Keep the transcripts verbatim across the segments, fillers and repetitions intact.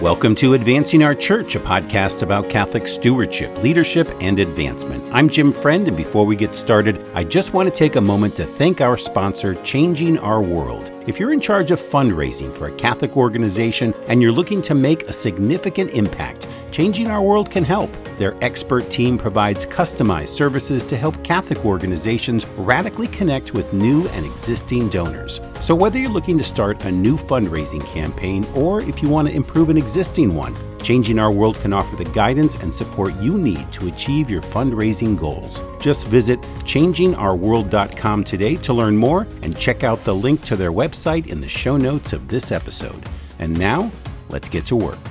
Welcome to Advancing Our Church, a podcast about Catholic stewardship, leadership, and advancement. I'm Jim Friend, and before we get started, I just want to take a moment to thank our sponsor, Changing Our World. If you're in charge of fundraising for a Catholic organization and you're looking to make a significant impact, Changing Our World can help. Their expert team provides customized services to help Catholic organizations radically connect with new and existing donors. So whether you're looking to start a new fundraising campaign or if you want to improve an existing one, Changing Our World can offer the guidance and support you need to achieve your fundraising goals. Just visit changing our world dot com today to learn more and check out the link to their website in the show notes of this episode. And now, let's get to work.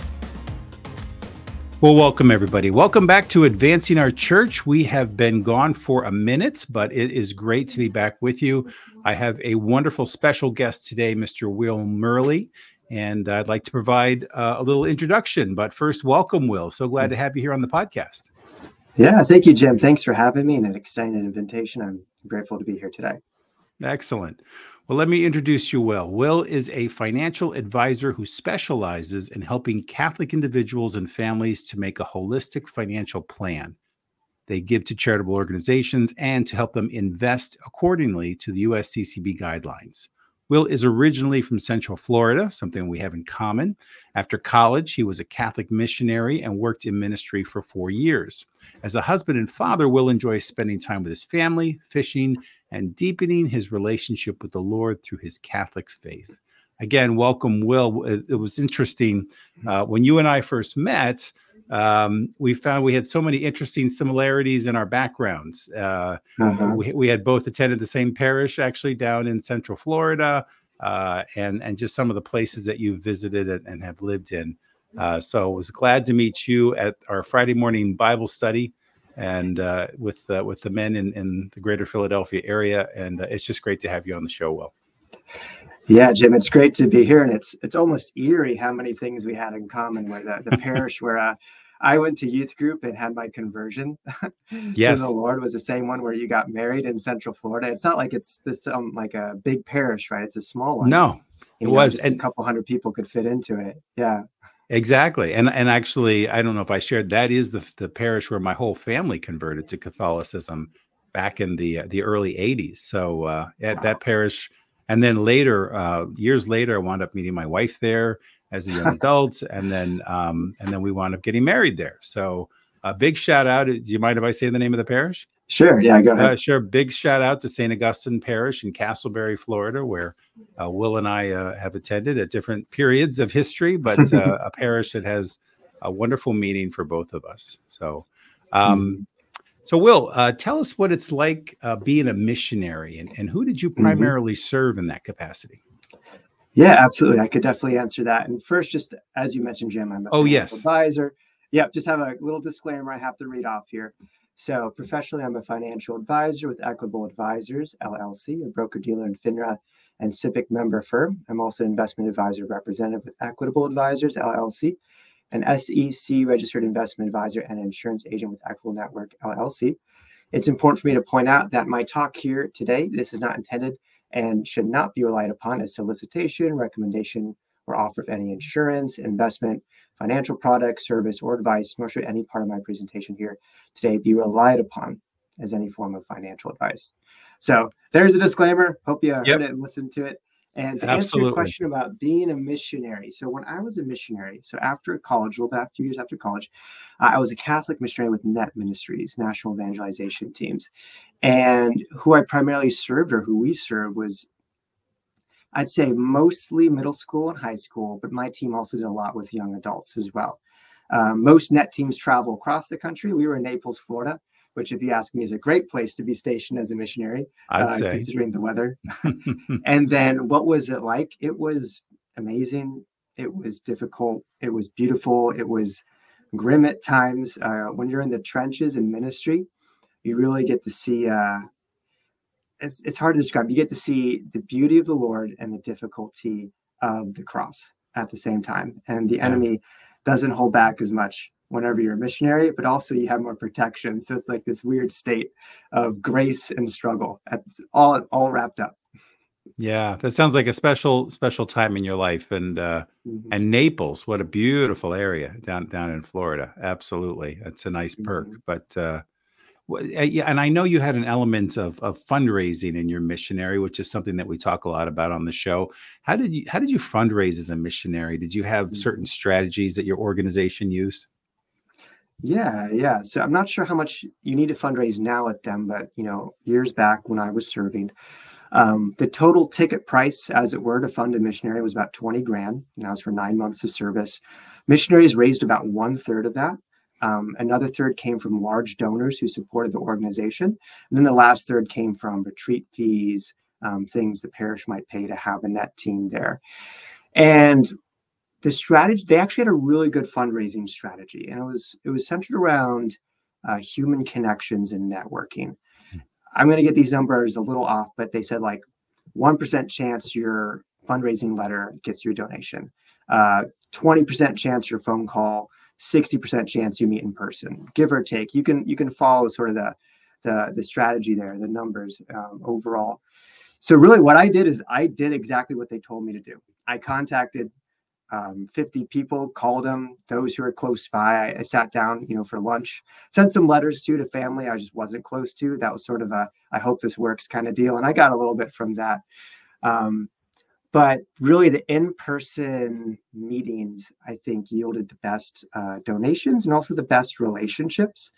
Well, welcome everybody. Welcome back to Advancing Our Church. We have been gone for a minute, but it is great to be back with you. I have a wonderful special guest today, Mister Will Murley, and I'd like to provide uh, a little introduction. But first, welcome, Will. So glad to have you here on the podcast. Yeah, thank you, Jim. Thanks for having me and an extended invitation. I'm grateful to be here today. Excellent. Well, let me introduce you, Will. Will is a financial advisor who specializes in helping Catholic individuals and families to make a holistic financial plan. They give to charitable organizations and to help them invest accordingly to the U S C C B guidelines. Will is originally from Central Florida, something we have in common. After college, he was a Catholic missionary and worked in ministry for four years. As a husband and father, Will enjoys spending time with his family, fishing, and deepening his relationship with the Lord through his Catholic faith. Again, welcome, Will. It, it was interesting. Uh, when you and I first met, um, we found we had so many interesting similarities in our backgrounds. Uh, uh-huh. we, we had both attended the same parish, actually, down in Central Florida, uh, and, and just some of the places that you visited and, and have lived in. Uh, so I was glad to meet you at our Friday morning Bible study and uh, with uh, with the men in, in the greater Philadelphia area. And uh, it's just great to have you on the show, Will. Yeah, Jim, it's great to be here. And it's it's almost eerie how many things we had in common with uh, the parish where uh, I went to youth group and had my conversion. Yes. So the Lord was the same one where you got married in Central Florida. It's not like it's this um, like a big parish, right? It's a small one. No, you it know, was. Just and a couple hundred people could fit into it. Yeah. Exactly. And and actually, I don't know if I shared, that is the the parish where my whole family converted to Catholicism back in the uh, the early eighties. So uh, at wow. that parish, and then later, uh, years later, I wound up meeting my wife there as a young adult, and then um, and then we wound up getting married there. So a big shout out. Do you mind if I say the name of the parish? Sure. Yeah, go ahead. Uh, sure. Big shout out to Saint Augustine Parish in Castleberry, Florida, where uh, Will and I uh, have attended at different periods of history, but uh, a parish that has a wonderful meaning for both of us. So, um, mm-hmm. so Will, uh, tell us what it's like uh, being a missionary, and, and who did you primarily mm-hmm. serve in that capacity? Yeah, absolutely. I could definitely answer that. And first, just as you mentioned, Jim, I'm a oh, yes. advisor. Yep. Just have a little disclaimer I have to read off here. So professionally, I'm a financial advisor with Equitable Advisors, L L C, a broker-dealer in FINRA and SIPC member firm. I'm also an investment advisor representative with Equitable Advisors, L L C, an S E C-registered investment advisor and insurance agent with Equitable Network, L L C. It's important for me to point out that my talk here today, this is not intended and should not be relied upon as solicitation, recommendation, or offer of any insurance, investment, financial product, service, or advice, nor should any part of my presentation here today be relied upon as any form of financial advice. So there's a disclaimer. Hope you yep. heard it and listened to it. And to Absolutely. answer your question about being a missionary. So when I was a missionary, so after college, a little bit, two years after college, uh, I was a Catholic missionary with N E T Ministries, National Evangelization Teams. And who I primarily served, or who we served, was I'd say mostly middle school and high school, but my team also did a lot with young adults as well. Um, most N E T teams travel across the country. We were in Naples, Florida, which, if you ask me, is a great place to be stationed as a missionary, I'd uh, say. considering the weather. And then what was it like? It was amazing. It was difficult. It was beautiful. It was grim at times. Uh, when you're in the trenches in ministry, you really get to see uh, It's it's hard to describe. You get to see the beauty of the Lord and the difficulty of the cross at the same time. And the yeah. enemy doesn't hold back as much whenever you're a missionary, but also you have more protection. So it's like this weird state of grace and struggle, at all all wrapped up. Yeah, that sounds like a special special time in your life, and uh, Mhm, and Naples, what a beautiful area down down in Florida. Absolutely, it's a nice perk. mhm. But uh, wh- uh, yeah, and I know you had an element of of fundraising in your missionary, which is something that we talk a lot about on the show. How did you how did you fundraise as a missionary? Did you have certain Mhm. strategies that your organization used? Yeah, yeah. So I'm not sure how much you need to fundraise now at them, but you know, years back when I was serving, um, the total ticket price, as it were, to fund a missionary was about twenty grand. And that was for nine months of service. Missionaries raised about one third of that. Um, another third came from large donors who supported the organization. And then the last third came from retreat fees, um, things the parish might pay to have a net team there. And the strategy, they actually had a really good fundraising strategy, and it was it was centered around uh, human connections and networking. I'm going to get these numbers a little off, but they said like one percent chance your fundraising letter gets you a donation, uh, twenty percent chance your phone call, sixty percent chance you meet in person, give or take. You can you can follow sort of the the the strategy there, the numbers um, overall. So really, what I did is I did exactly what they told me to do. I contacted um, fifty people, called them, those who are close by. I, I sat down, you know, for lunch, sent some letters to to family I just wasn't close to. That was sort of a, I hope this works kind of deal. And I got a little bit from that. Um, but really, the in person meetings, I think, yielded the best uh, donations and also the best relationships.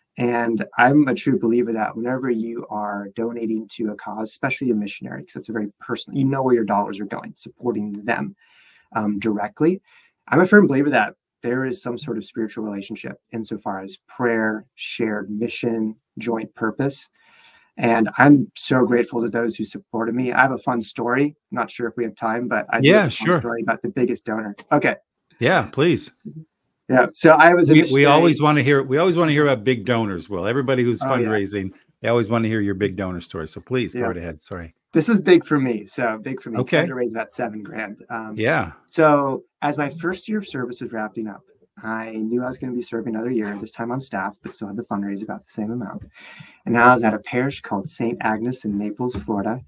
And I'm a true believer that whenever you are donating to a cause, especially a missionary, because it's a very personal, you know where your dollars are going, supporting them um, directly. I'm a firm believer that there is some sort of spiritual relationship insofar as prayer, shared mission, joint purpose. And I'm so grateful to those who supported me. I have a fun story. I'm not sure if we have time, but I do have Yeah, a fun sure. story about the biggest donor. Okay. Yeah, please. Yeah. So I was a We we missionary. always want to hear we always want to hear about big donors. Will everybody who's Oh, yeah. fundraising, they always want to hear your big donor story. So please go Yeah. right ahead. Sorry. This is big for me. So big for me. Tried Okay. to raise about seven grand. Um, Yeah. so as my first year of service was wrapping up, I knew I was going to be serving another year, this time on staff, but still had to fundraise about the same amount. And I was at a parish called Saint Agnes in Naples, Florida.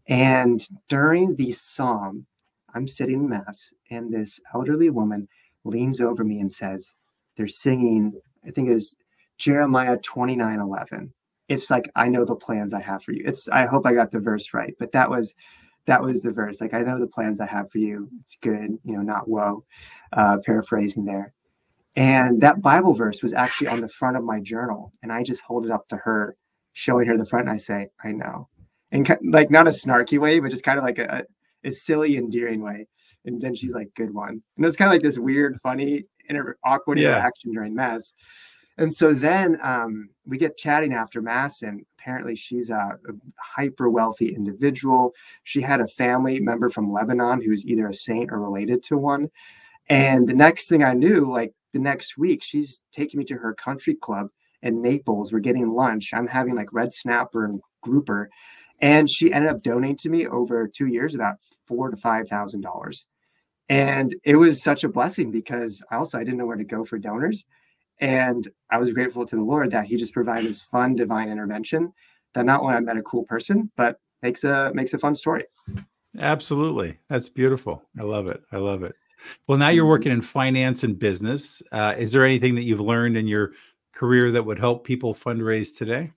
And during the psalm, I'm sitting in mass, and this elderly woman leans over me and says, they're singing, I think it's Jeremiah twenty-nine eleven. It's like, I know the plans I have for you. It's, I hope I got the verse right, but that was, that was the verse. Like, I know the plans I have for you. It's good, you know, not woe, uh, paraphrasing there. And that Bible verse was actually on the front of my journal. And I just hold it up to her, showing her the front. And I say, I know. And like, not a snarky way, but just kind of like a, a silly, endearing way. And then she's like, good one. And it's kind of like this weird, funny, inter- awkward Yeah. interaction during Mass. And so then um, we get chatting after Mass. And apparently she's a, a hyper wealthy individual. She had a family member from Lebanon who's either a saint or related to one. And the next thing I knew, like the next week, she's taking me to her country club in Naples. We're getting lunch. I'm having like red snapper and grouper. And she ended up donating to me over two years about four to five thousand dollars. And it was such a blessing because I also I didn't know where to go for donors. And I was grateful to the Lord that He just provided this fun divine intervention that not only I met a cool person, but makes a makes a fun story. Absolutely. That's beautiful. I love it. I love it. Well, now you're Mhm. working in finance and business. Uh, is there anything that you've learned in your career that would help people fundraise today?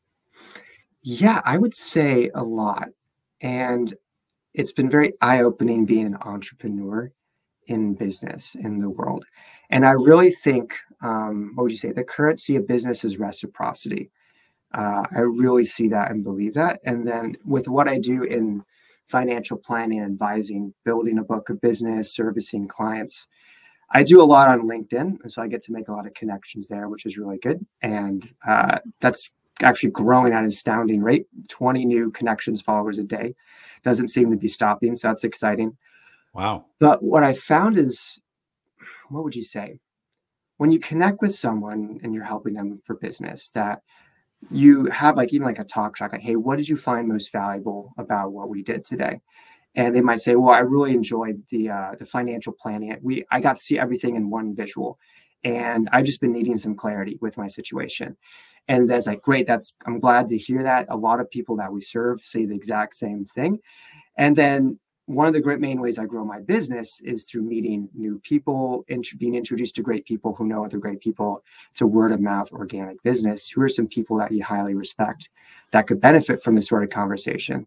Yeah, I would say a lot. And it's been very eye-opening being an entrepreneur in business in the world. And I really think, um, what would you say? The currency of business is reciprocity. Uh, I really see that and believe that. And then with what I do in financial planning, advising, building a book of business, servicing clients, I do a lot on LinkedIn. And so I get to make a lot of connections there, which is really good. And uh, that's actually growing at an astounding rate, twenty new connections, followers a day. Doesn't seem to be stopping. So that's exciting. Wow. But what I found is, what would you say? When you connect with someone and you're helping them for business, that you have like even like a talk track, like, hey, what did you find most valuable about what we did today? And they might say, well, I really enjoyed the uh, the financial planning. We I got to see everything in one visual, and I've just been needing some clarity with my situation. And that's like, great. That's I'm glad to hear that. A lot of people that we serve say the exact same thing. And then one of the great main ways I grow my business is through meeting new people and being introduced to great people who know other great people. It's a word of mouth organic business. Who are some people that you highly respect that could benefit from this sort of conversation?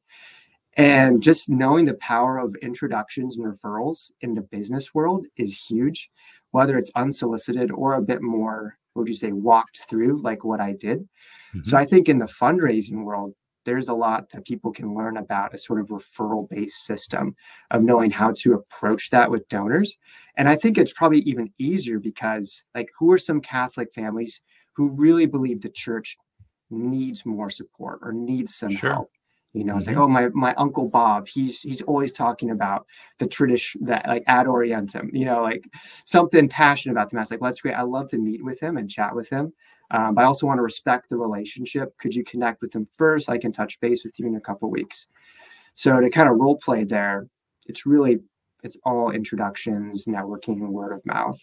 And just knowing the power of introductions and referrals in the business world is huge, whether it's unsolicited or a bit more, what would you say, walked through, like what I did. Mhm. So I think in the fundraising world, there's a lot that people can learn about a sort of referral-based system of knowing how to approach that with donors. And I think it's probably even easier because, like, who are some Catholic families who really believe the church needs more support or needs some Sure. help? You know, it's like, Mhm. oh, my my Uncle Bob, he's he's always talking about the tradition, that like ad orientem, you know, like something passionate about the mass. Like, well, that's great. I love to meet with him and chat with him. Um, but I also want to respect the relationship. Could you connect with him first? I can touch base with you in a couple of weeks. So to kind of role play there, it's really, it's all introductions, networking, and word of mouth.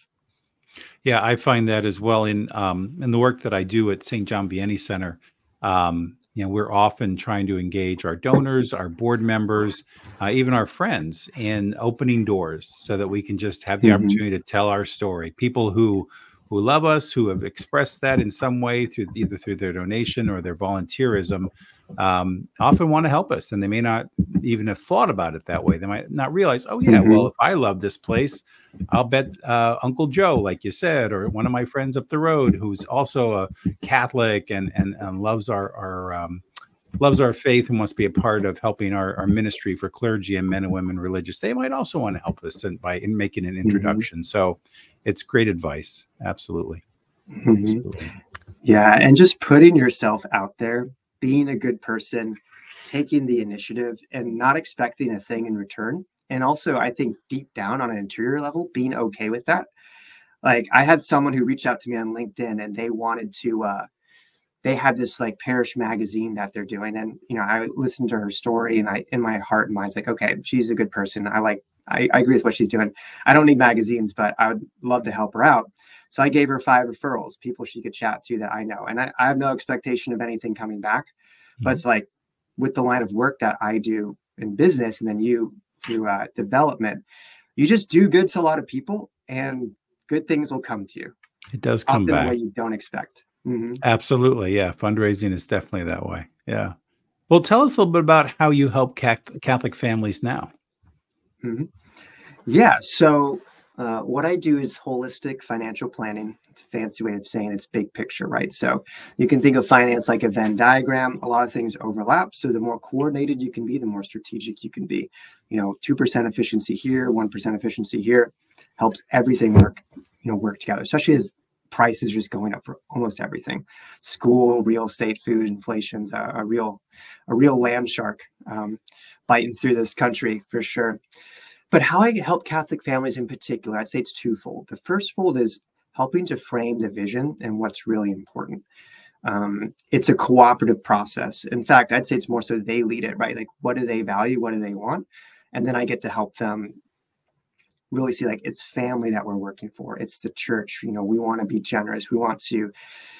Yeah, I find that as well in um, in the work that I do at Saint John Vianney Center. Um, you know, we're often trying to engage our donors, our board members, uh, even our friends in opening doors so that we can just have the Mm-hmm. opportunity to tell our story. People who who love us, who have expressed that in some way through either through their donation or their volunteerism, um, often want to help us, and they may not even have thought about it that way. They might not realize, oh yeah, Mm-hmm. well, if I love this place, I'll bet uh, Uncle Joe, like you said, or one of my friends up the road who's also a Catholic and and, and loves our our um, loves our faith and wants to be a part of helping our, our ministry for clergy and men and women religious. They might also want to help us in, by in making an Mm-hmm. introduction. So it's great advice. Absolutely, Mm-hmm. absolutely. Yeah, and just putting yourself out there, being a good person, taking the initiative, and not expecting a thing in return. And also, I think deep down on an interior level, being okay with that. Like, I had someone who reached out to me on LinkedIn, and they wanted to. Uh, they had this like parish magazine that they're doing, and you know, I listened to her story, and I, in my heart and mind, it's like, okay, she's a good person. I like. I, I agree with what she's doing. I don't need magazines, but I would love to help her out. So I gave her five referrals, people she could chat to that I know. And I, I have no expectation of anything coming back. But Mhm. it's like with the line of work that I do in business and then you through uh, development, you just do good to a lot of people and good things will come to you, It does come often in a way back. you don't expect. Hmm. Absolutely. Yeah. Fundraising is definitely that way. Yeah. Well, tell us a little bit about how you help Cath- Catholic families now. Hmm. Yeah. So, uh, what I do is holistic financial planning. It's a fancy way of saying it's big picture, right? So, you can think of finance like a Venn diagram. A lot of things overlap. So, the more coordinated you can be, the more strategic you can be. You know, two percent efficiency here, one percent efficiency here helps everything work, you know, work together, especially as prices just going up for almost everything. School, real estate, food, inflation's a, a real, a real land shark um, biting through this country for sure. But how I help Catholic families in particular, I'd say it's twofold. The first fold is helping to frame the vision and what's really important. Um, it's a cooperative process. In fact, I'd say it's more so they lead it, right? Like, what do they value? What do they want? And then I get to help them really see, like, it's family that we're working for. It's the church. You know, we want to be generous. We want to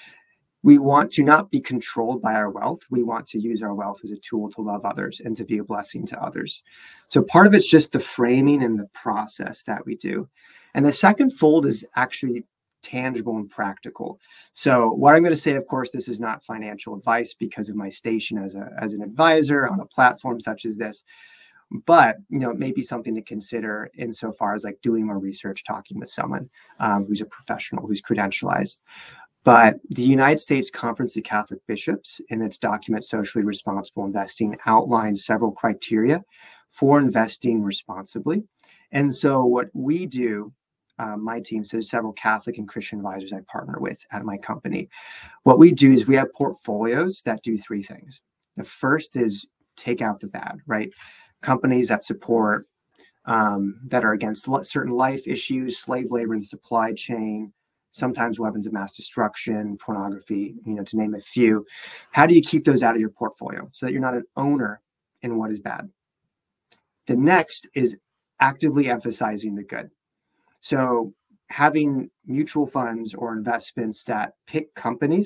we want to not be controlled by our wealth. We want to use our wealth as a tool to love others and to be a blessing to others. So part of it's just the framing and the process that we do. And the second fold is actually tangible and practical. So what I'm going to say, of course, this is not financial advice because of my station as a as an advisor on a platform such as this. But you know, it may be something to consider insofar as like doing more research, talking with someone um, who's a professional, who's credentialized. But the United States Conference of Catholic Bishops, in its document Socially Responsible Investing, outlines several criteria for investing responsibly. And so, what we do, uh, my team, so there's several Catholic and Christian advisors I partner with at my company. What we do is we have portfolios that do three things. The first is take out the bad, right? Companies that support, um, that are against certain life issues, slave labor in the supply chain, sometimes weapons of mass destruction, pornography, you know, to name a few. How do you keep those out of your portfolio so that you're not an owner in what is bad? The next is actively emphasizing the good. So having mutual funds or investments that pick companies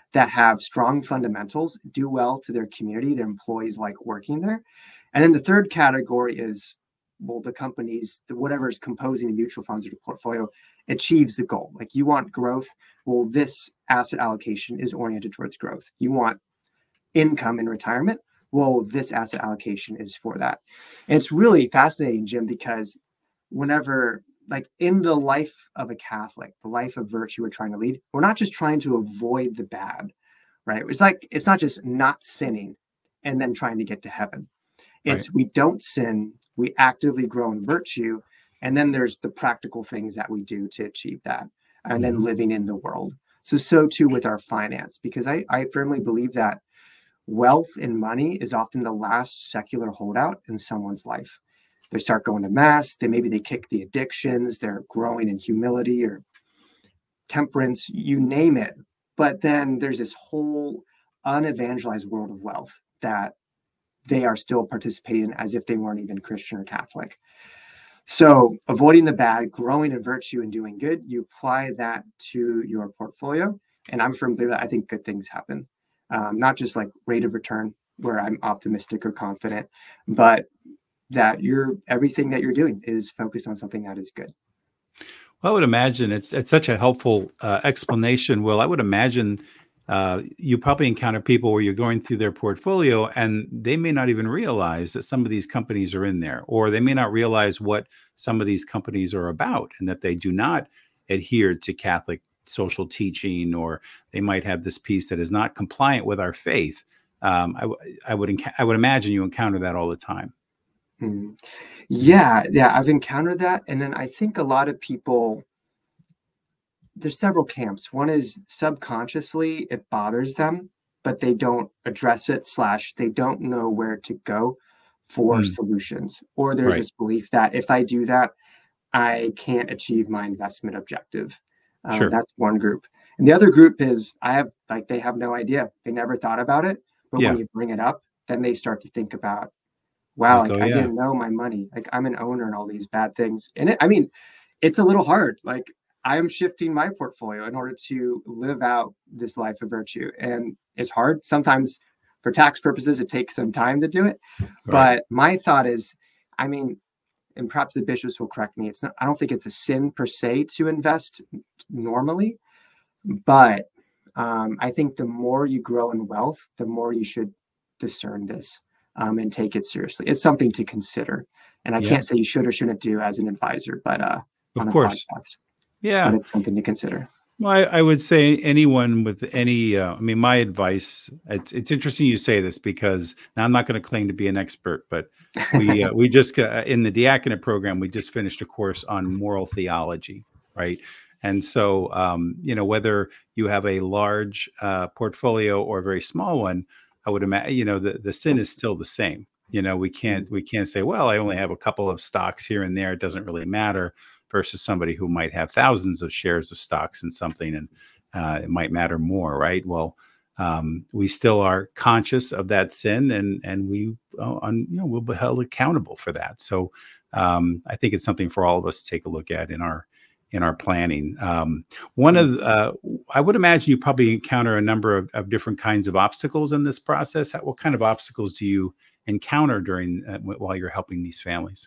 that have strong fundamentals, do well to their community, their employees like working there. And then the third category is, well, the companies, the, whatever is composing the mutual funds or the portfolio achieves the goal. Like you want growth. Well, this asset allocation is oriented towards growth. You want income in retirement. Well, this asset allocation is for that. And it's really fascinating, Jim, because whenever, like in the life of a Catholic, the life of virtue we're trying to lead, we're not just trying to avoid the bad, right? It's like, it's not just not sinning and then trying to get to heaven. It's Right. we don't sin, we actively grow in virtue, and then there's the practical things that we do to achieve that, and then Mhm. living in the world. So, so too with our finance, because I, I firmly believe that wealth and money is often the last secular holdout in someone's life. They start going to mass, they maybe they kick the addictions, they're growing in humility or temperance, you name it. But then there's this whole unevangelized world of wealth that they are still participating in as if they weren't even Christian or Catholic. So avoiding the bad, growing in virtue and doing good, you apply that to your portfolio. And I'm firm believer that I think good things happen. Um, not just like rate of return where I'm optimistic or confident, but that you're everything that you're doing is focused on something that is good. Well, I would imagine it's it's such a helpful uh, explanation. Well, I would imagine uh, you probably encounter people where you're going through their portfolio and they may not even realize that some of these companies are in there, or they may not realize what some of these companies are about and that they do not adhere to Catholic social teaching, or they might have this piece that is not compliant with our faith. Um, I, w- I would enc- I would imagine you encounter that all the time. Hmm. Yeah, yeah, I've encountered that. And then I think a lot of people, there's several camps. One is subconsciously it bothers them, but they don't address it, slash, they don't know where to go for Mm, solutions. Or there's right. this belief that if I do that, I can't achieve my investment objective. Um, Sure. that's one group. And the other group is I have like they have no idea. They never thought about it. But when Yeah. you bring it up, then they start to think about, wow, Like, like oh I yeah. didn't know my money. Like I'm an owner and all these bad things. And it, I mean, it's a little hard. Like I'm shifting my portfolio in order to live out this life of virtue. And it's hard. Sometimes for tax purposes, it takes some time to do it. Right. But my thought is, I mean, and perhaps the bishops will correct me. It's not, I don't think it's a sin per se to invest normally, but um, I think the more you grow in wealth, the more you should discern this um, and take it seriously. It's something to consider. And I Yeah. can't say you should or shouldn't do as an advisor, but uh, Of on a course. podcast, but Yeah. it's something to consider. Well, I, I would say anyone with any, uh, I mean, my advice, it's, it's interesting you say this because now I'm not going to claim to be an expert, but we, uh, we just, uh, in the diaconate program, we just finished a course on moral theology, right? And so, um, you know, whether you have a large uh, portfolio or a very small one, I would imagine, you know, the, the sin is still the same. You know, we can't, we can't say, well, I only have a couple of stocks here and there. It doesn't really matter versus somebody who might have thousands of shares of stocks in something and uh, it might matter more, right? Well, um, we still are conscious of that sin, and and we, uh, on, you know, we'll be held accountable for that. So um, I think it's something for all of us to take a look at in our in our planning. Um, one Mm. of uh, I would imagine you probably encounter a number of, of different kinds of obstacles in this process. What kind of obstacles do you encounter during uh, while you're helping these families?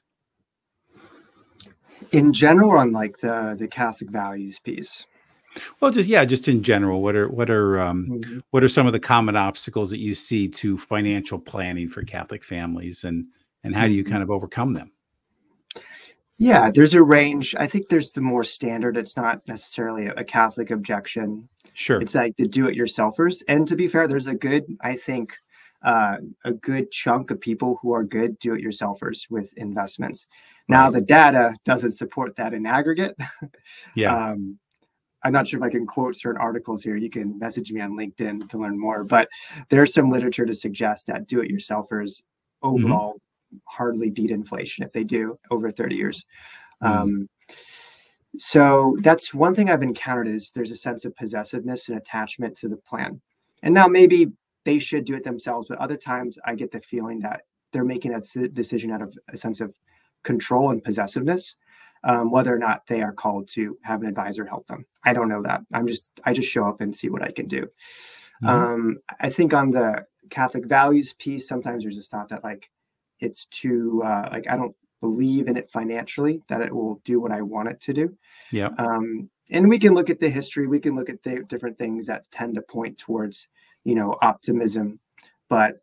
In general, on like the the Catholic values piece. Well, just yeah, just in general, what are what are um, Mhm. what are some of the common obstacles that you see to financial planning for Catholic families, and and how do you Mhm. kind of overcome them? Yeah, there's a range. I think there's the more standard. It's not necessarily a Catholic objection. Sure. It's like the do-it-yourselfers. And to be fair, there's a good, I think, uh, a good chunk of people who are good do-it-yourselfers with investments. Now, Right. the data doesn't support that in aggregate. Yeah. um, I'm not sure if I can quote certain articles here. You can message me on LinkedIn to learn more. But there's some literature to suggest that do-it-yourselfers Hmm. overall hardly beat inflation if they do over thirty years. Mm. Um, so that's one thing I've encountered is there's a sense of possessiveness and attachment to the plan. And now maybe they should do it themselves, but other times I get the feeling that they're making that s- decision out of a sense of control and possessiveness, um, whether or not they are called to have an advisor help them. I don't know that. I'm just I just show up and see what I can do. Mhm. Um, I think on the Catholic values piece, sometimes there's this thought that like it's too uh, like I don't believe in it financially, that it will do what I want it to do. Yep. Um, and we can look at the history, we can look at the different things that tend to point towards, you know, optimism, but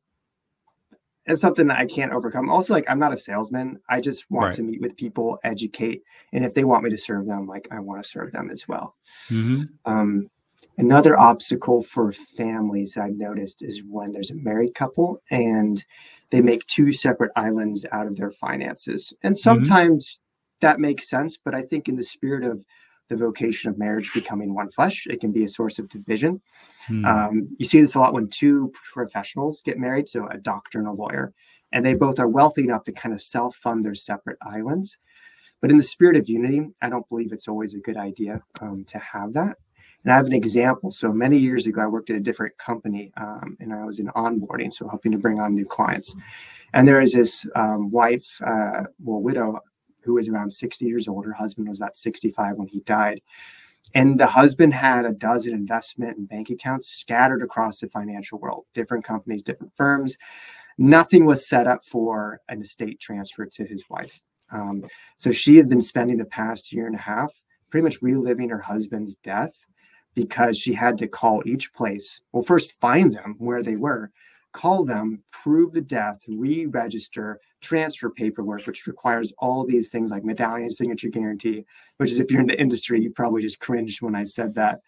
it's something that I can't overcome. Also, like I'm not a salesman. I just want Right. to meet with people, educate, and if they want me to serve them, like I want to serve them as well. Mhm. Um, Another obstacle for families I've noticed is when there's a married couple and they make two separate islands out of their finances. And Mhm. sometimes that makes sense, but I think in the spirit of the vocation of marriage becoming one flesh, it can be a source of division. Mm. Um, you see this a lot when two professionals get married, so a doctor and a lawyer, and they both are wealthy enough to kind of self fund their separate islands. But in the spirit of unity, I don't believe it's always a good idea um, to have that. And I have an example. So many years ago, I worked at a different company um, and I was in onboarding, so helping to bring on new clients. And there is this um, wife, uh, well, widow, who was around sixty years old. Her husband was about sixty-five when he died. And the husband had a dozen investment and bank accounts scattered across the financial world, different companies, different firms. Nothing was set up for an estate transfer to his wife. Um, so she had been spending the past year and a half pretty much reliving her husband's death because she had to call each place. Well, first find them where they were, call them, prove the death, re-register, transfer paperwork, which requires all these things like medallion, signature guarantee, which is if you're in the industry, you probably just cringed when I said that.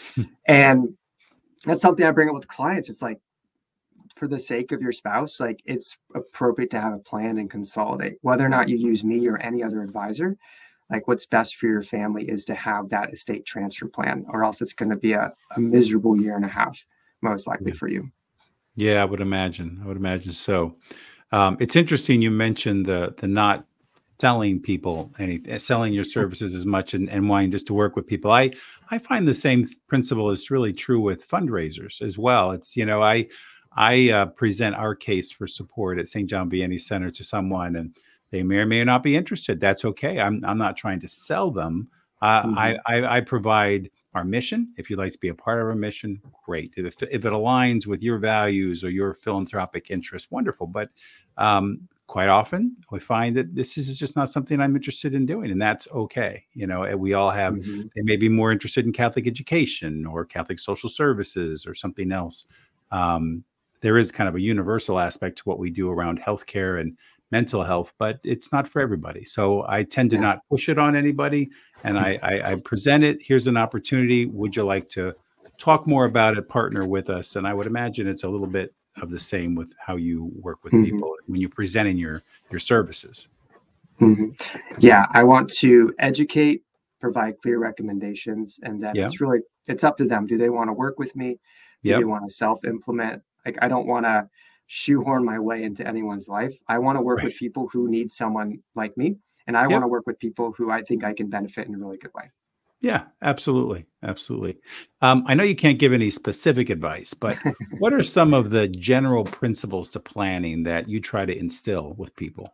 And that's something I bring up with clients. It's like, for the sake of your spouse, like it's appropriate to have a plan and consolidate. Whether or not you use me or any other advisor, like what's best for your family is to have that estate transfer plan, or else it's going to be a, a miserable year and a half, most likely Yeah. for you. Yeah, I would imagine. I would imagine so. Um, it's interesting you mentioned the the not selling people any eh, selling your services as much and, and wanting just to work with people. I I find the same th- principle is really true with fundraisers as well. It's, you know, I I uh, present our case for support at Saint John Vianney Center to someone, and they may or may not be interested. That's okay. I'm I'm not trying to sell them. Uh, I, Mm-hmm. I I provide our mission. If you'd like to be a part of our mission, great. If if it aligns with your values or your philanthropic interests, wonderful. But um, quite often we find that this is just not something I'm interested in doing, and that's okay. You know, and we all have, Mm-hmm. they may be more interested in Catholic education or Catholic social services or something else. Um, there is kind of a universal aspect to what we do around healthcare and mental health, but it's not for everybody. So I tend to Yeah. not push it on anybody, and I, I, I present it. Here's an opportunity. Would you like to talk more about it? Partner with us, and I would imagine it's a little bit of the same with how you work with Mm-hmm. people when you're presenting your your services. Mm-hmm. Yeah, I want to educate, provide clear recommendations, and then Yeah. it's really it's up to them. Do they want to work with me? Do they Yep. want to self-implement? Like I don't want to shoehorn my way into anyone's life. I want to work Right. with people who need someone like me, and I want Yep. to work with people who I think I can benefit in a really good way. Yeah. Absolutely. Absolutely. Um, I know you can't give any specific advice, but what are some of the general principles to planning that you try to instill with people?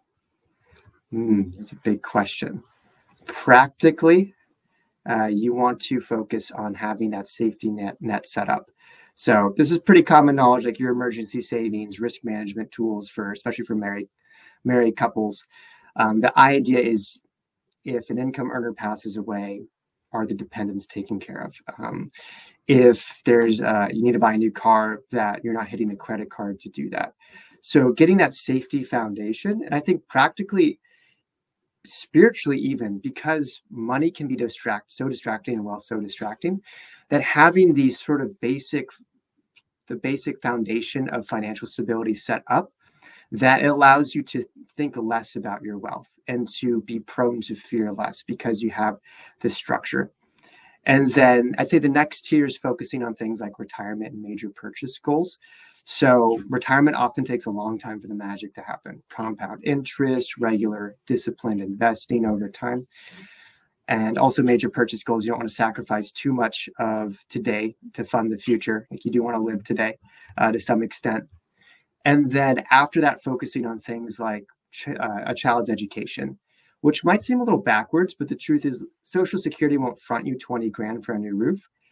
Mm, that's a big question. Practically, uh, you want to focus on having that safety net net set up. So this is pretty common knowledge, like your emergency savings, risk management tools for, especially for married married couples. Um, the idea is if an income earner passes away, are the dependents taken care of? Um, if there's uh, you need to buy a new car, that you're not hitting the credit card to do that. So getting that safety foundation, and I think practically spiritually even because money can be distract so distracting and wealth so distracting that having these sort of basic the basic foundation of financial stability set up that it allows you to think less about your wealth and to be prone to fear less because you have this structure. And then I'd say the next tier is focusing on things like retirement and major purchase goals. So retirement often takes a long time for the magic to happen. Compound interest, regular disciplined investing over time, and also major purchase goals. You don't want to sacrifice too much of today to fund the future. Like you do want to live today uh, to some extent. And then after that, focusing on things like ch- uh, a child's education, which might seem a little backwards, but the truth is Social Security won't front you twenty grand for a new roof.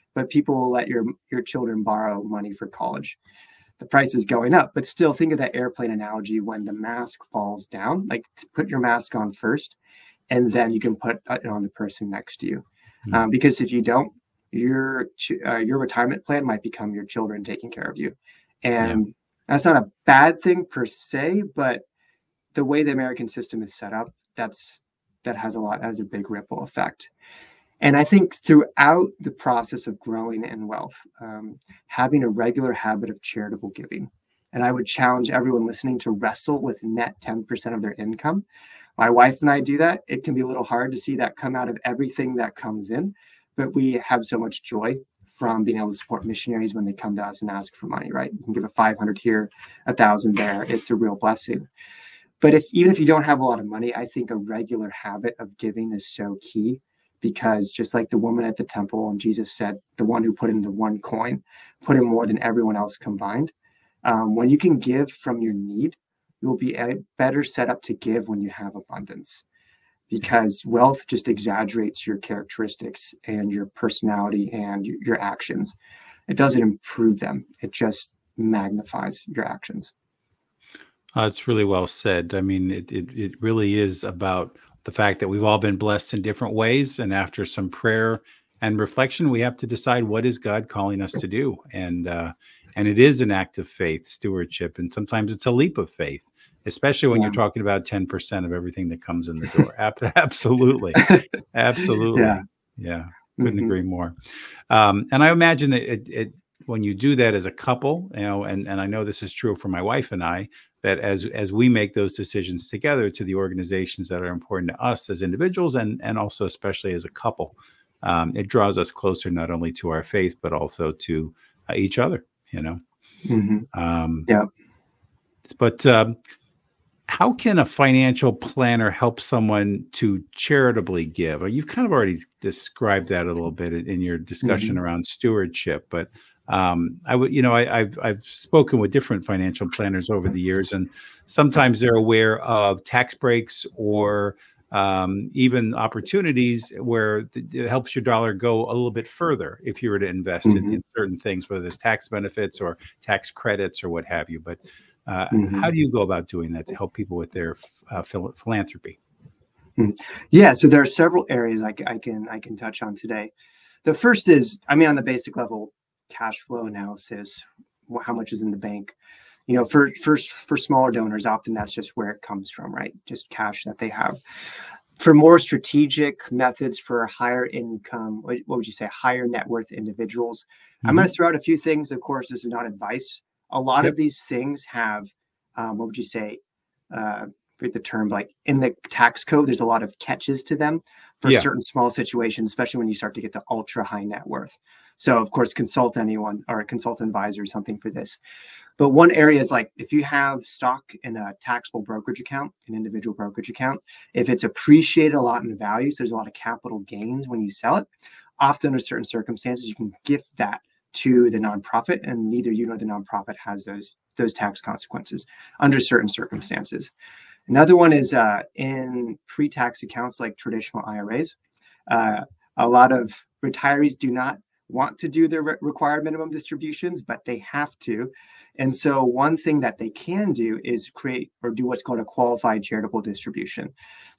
but people will let your your children borrow money for college. The price is going up, but still think of that airplane analogy. When the mask falls down, like put your mask on first, and then you can put it on the person next to you. Mm-hmm. Um, because if you don't, your uh, your retirement plan might become your children taking care of you. And yeah. That's not a bad thing per se, but the way the American system is set up, that's that has a lot, has a big ripple effect. And I think throughout the process of growing in wealth, um, having a regular habit of charitable giving, and I would challenge everyone listening to wrestle with net ten percent of their income. My wife and I do that. It can be a little hard to see that come out of everything that comes in, but we have so much joy from being able to support missionaries when they come to us and ask for money, right? You can give a five hundred here, a thousand there. It's a real blessing. But if even if you don't have a lot of money, I think a regular habit of giving is so key, because just like the woman at the temple, and Jesus said, the one who put in the one coin, put in more than everyone else combined. Um, when you can give from your need, you'll be a better set up to give when you have abundance, because wealth just exaggerates your characteristics and your personality and your actions. It doesn't improve them. It just magnifies your actions. Uh, it's really well said. I mean, it, it it really is about the fact that we've all been blessed in different ways. And after some prayer and reflection, we have to decide, what is God calling us to do? And uh, and it is an act of faith, stewardship. And sometimes it's a leap of faith, especially when yeah. you're talking about ten percent of everything that comes in the door. Absolutely. Absolutely. Yeah. yeah. Couldn't mm-hmm. agree more. Um, and I imagine that it, it, when you do that as a couple, you know, and, and I know this is true for my wife and I, that as as we make those decisions together to the organizations that are important to us as individuals, and and also especially as a couple, um, it draws us closer not only to our faith but also to uh, each other. You know. Mm-hmm. Um, yeah. But um, how can a financial planner help someone to charitably give? You've kind of already described that a little bit in your discussion mm-hmm. around stewardship, but um, I would, you know, I, I've I've spoken with different financial planners over the years, and sometimes they're aware of tax breaks or um, even opportunities where it helps your dollar go a little bit further if you were to invest mm-hmm. in, in certain things, whether there's tax benefits or tax credits or what have you. But uh, mm-hmm. how do you go about doing that to help people with their uh, phil- philanthropy? Mm-hmm. Yeah, so there are several areas I, I can I can touch on today. The first is, I mean, on the basic level, cash flow analysis, how much is in the bank. You know, for, for, for smaller donors, often that's just where it comes from, right? Just cash that they have. For more strategic methods for higher income, what would you say, higher net worth individuals, mm-hmm. I'm going to throw out a few things. Of course, this is not advice. A lot yep. of these things have, um, what would you say, uh, for the term, like in the tax code, there's a lot of catches to them for yeah. certain small situations, especially when you start to get to ultra high net worth. So, of course, consult anyone or a consultant advisor or something for this. But one area is like if you have stock in a taxable brokerage account, an individual brokerage account, if it's appreciated a lot in value, so there's a lot of capital gains when you sell it, often under certain circumstances, you can gift that to the nonprofit, and neither you nor the nonprofit has those, those tax consequences under certain circumstances. Another one is uh, in pre-tax accounts like traditional I R As. Uh, a lot of retirees do not want to do their re- required minimum distributions, but they have to. And so one thing that they can do is create or do what's called a qualified charitable distribution.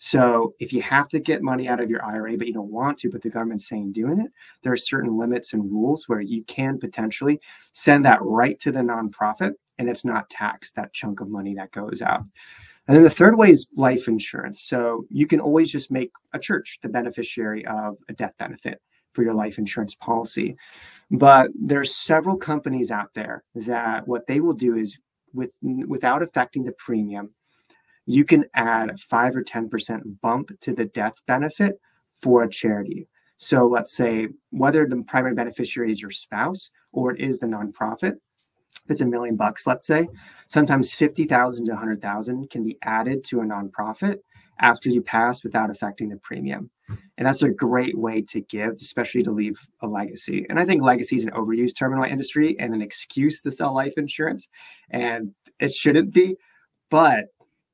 So if you have to get money out of your I R A, but you don't want to, but the government's saying doing it, there are certain limits and rules where you can potentially send that right to the nonprofit, and it's not taxed, that chunk of money that goes out. And then the third way is life insurance. So you can always just make a church the beneficiary of a death benefit for your life insurance policy. But there's several companies out there that what they will do is with without affecting the premium, you can add a five or ten percent bump to the death benefit for a charity. So let's say whether the primary beneficiary is your spouse or it is the nonprofit, if it's a million bucks, let's say, sometimes fifty thousand to one hundred thousand can be added to a nonprofit after you pass without affecting the premium. And that's a great way to give, especially to leave a legacy. And I think legacy is an overused term in my industry and an excuse to sell life insurance. And it shouldn't be. But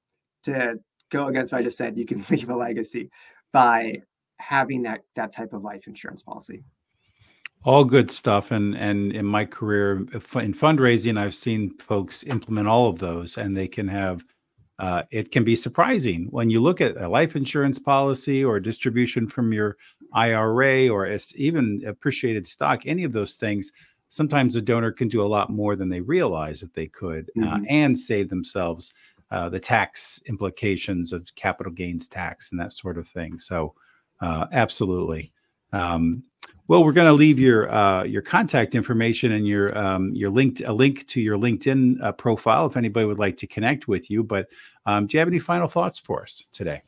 to go against what I just said, you can leave a legacy by having that, that type of life insurance policy. All good stuff. And and in my career in fundraising, I've seen folks implement all of those, and they can have uh, it can be surprising when you look at a life insurance policy or a distribution from your I R A or it's even appreciated stock, any of those things. Sometimes a donor can do a lot more than they realize that they could, uh, Mhm. and save themselves uh, the tax implications of capital gains tax and that sort of thing. So, uh, absolutely. Um, well, we're going to leave your uh, your contact information and your um, your linked a link to your LinkedIn uh, profile if anybody would like to connect with you. But um, do you have any final thoughts for us today?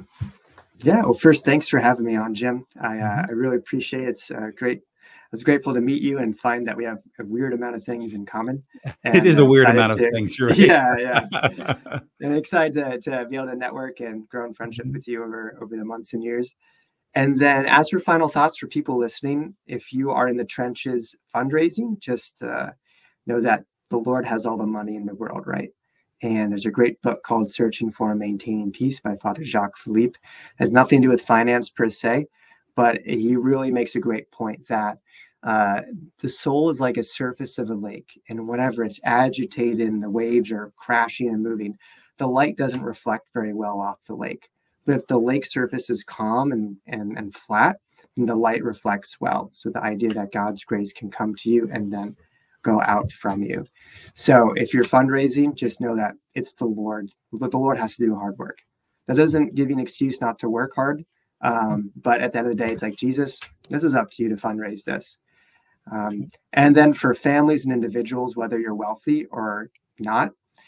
Yeah. Well, first, thanks for having me on, Jim. I uh, Mhm. I really appreciate it. It's uh, great. I was grateful to meet you and find that we have a weird amount of things in common. It And is a I'm weird excited amount of to, things, you're right. yeah, yeah. And excited to, to be able to network and grow in friendship Mhm. with you over over the months and years. And then, as for final thoughts for people listening, if you are in the trenches fundraising, just uh, know that the Lord has all the money in the world, right? And there's a great book called Searching for and Maintaining Peace by Father Jacques Philippe. It has nothing to do with finance per se, but he really makes a great point that uh, the soul is like a surface of a lake, and whenever it's agitated and the waves are crashing and moving, the light doesn't reflect very well off the lake. But if the lake surface is calm and, and, and flat, then the light reflects well. So the idea that God's grace can come to you and then go out from you. So if you're fundraising, just know that it's the Lord. But the Lord has to do hard work. That doesn't give you an excuse not to work hard. Um, but at the end of the day, it's like, Jesus, this is up to you to fundraise this. Um, and then for families and individuals, whether you're wealthy or not,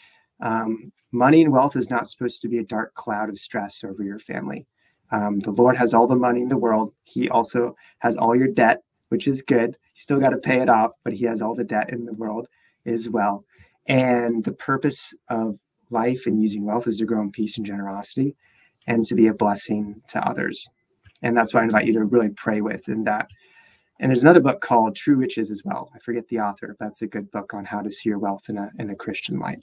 um, money and wealth is not supposed to be a dark cloud of stress over your family. Um, the Lord has all the money in the world. He also has all your debt, which is good. You still got to pay it off, but he has all the debt in the world as well. And the purpose of life and using wealth is to grow in peace and generosity and to be a blessing to others. And that's why I invite you to really pray with in that. And there's another book called True Riches as well. I forget the author, but that's a good book on how to see your wealth in a, in a Christian light.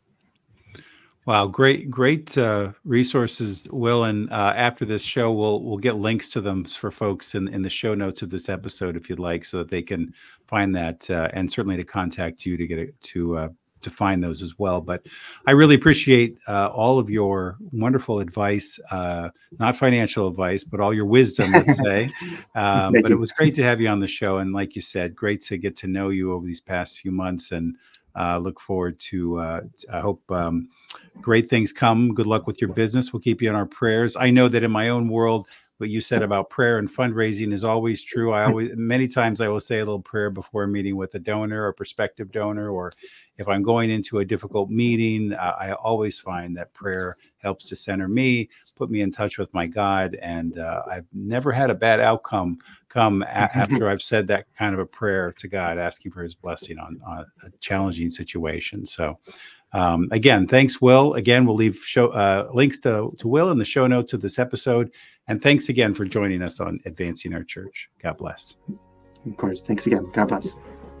Wow, great, great uh, resources, Will. And uh, after this show, we'll we'll get links to them for folks in, in the show notes of this episode, if you'd like, so that they can find that, uh, and certainly to contact you to get it to uh, to find those as well. But I really appreciate uh, all of your wonderful advice, uh, not financial advice, but all your wisdom, let's say. Um, Thank but it you. was great to have you on the show, and like you said, great to get to know you over these past few months, and uh, look forward to. Uh, I hope. Um, Great things come. Good luck with your business. We'll keep you in our prayers. I know that in my own world, what you said about prayer and fundraising is always true. I always, many times I will say a little prayer before a meeting with a donor or prospective donor, or if I'm going into a difficult meeting, uh, I always find that prayer helps to center me, put me in touch with my God. And uh, I've never had a bad outcome come a- after I've said that kind of a prayer to God, asking for his blessing on, on a challenging situation. So Um, again, thanks, Will. Again, we'll leave show uh, links to, to Will in the show notes of this episode. And thanks again for joining us on Advancing Our Church. God bless. Of course. Thanks again. God bless.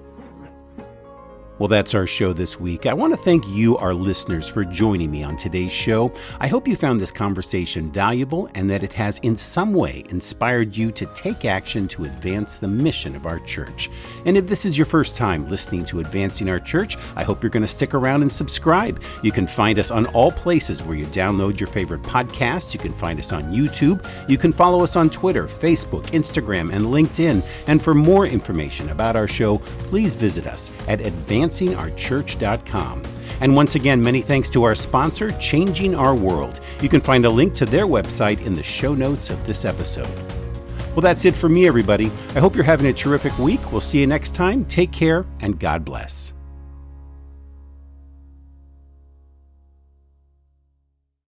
Well, that's our show this week. I want to thank you, our listeners, for joining me on today's show. I hope you found this conversation valuable and that it has in some way inspired you to take action to advance the mission of our church. And if this is your first time listening to Advancing Our Church, I hope you're going to stick around and subscribe. You can find us on all places where you download your favorite podcasts. You can find us on YouTube. You can follow us on Twitter, Facebook, Instagram, and LinkedIn. And for more information about our show, please visit us at advancing our church dot com. And once again, many thanks to our sponsor, Changing Our World. You can find a link to their website in the show notes of this episode. Well, that's it for me, everybody. I hope you're having a terrific week. We'll see you next time. Take care, and God bless.